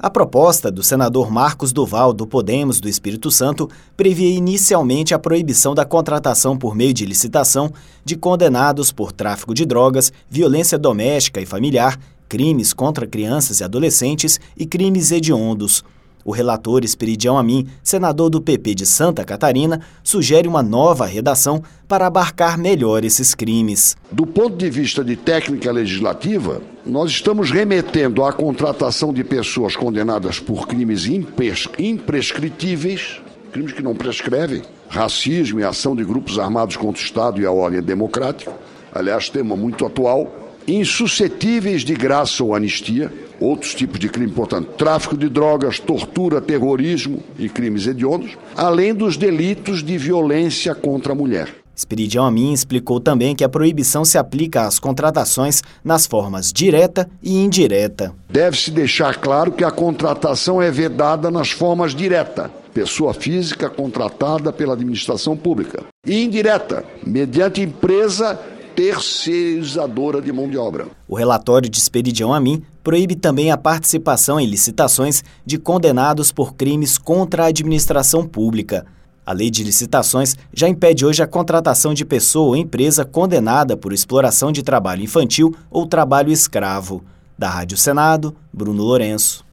A proposta do senador Marcos Duval, do Podemos do Espírito Santo, previa inicialmente a proibição da contratação por meio de licitação de condenados por tráfico de drogas, violência doméstica e familiar, crimes contra crianças e adolescentes e crimes hediondos. O relator Esperidião Amin, senador do PP de Santa Catarina, sugere uma nova redação para abarcar melhor esses crimes. Do ponto de vista de técnica legislativa, nós estamos remetendo à contratação de pessoas condenadas por crimes imprescritíveis, crimes que não prescrevem, racismo e ação de grupos armados contra o Estado e a ordem democrática, aliás, tema muito atual, insuscetíveis de graça ou anistia, outros tipos de crime, portanto, tráfico de drogas, tortura, terrorismo e crimes hediondos, além dos delitos de violência contra a mulher. Esperidião Amin explicou também que a proibição se aplica às contratações nas formas direta e indireta. Deve-se deixar claro que a contratação é vedada nas formas direta, pessoa física contratada pela administração pública, e indireta, mediante empresa terceirizadora de mão de obra. O relatório de Esperidião Amin proíbe também a participação em licitações de condenados por crimes contra a administração pública. A lei de licitações já impede hoje a contratação de pessoa ou empresa condenada por exploração de trabalho infantil ou trabalho escravo. Da Rádio Senado, Bruno Lourenço.